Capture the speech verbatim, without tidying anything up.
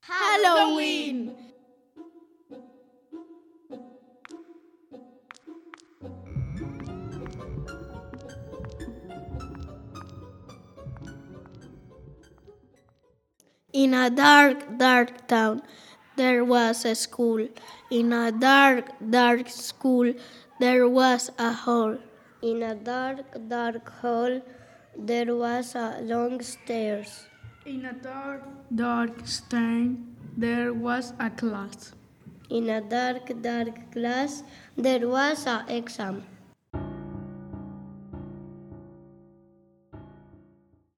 Halloween! In a dark, dark town, there was a school. In a dark, dark school, there was a hall. In a dark, dark hall, there was a long stairs. In a dark, dark stand, there was a class. In a dark, dark class, there was an exam.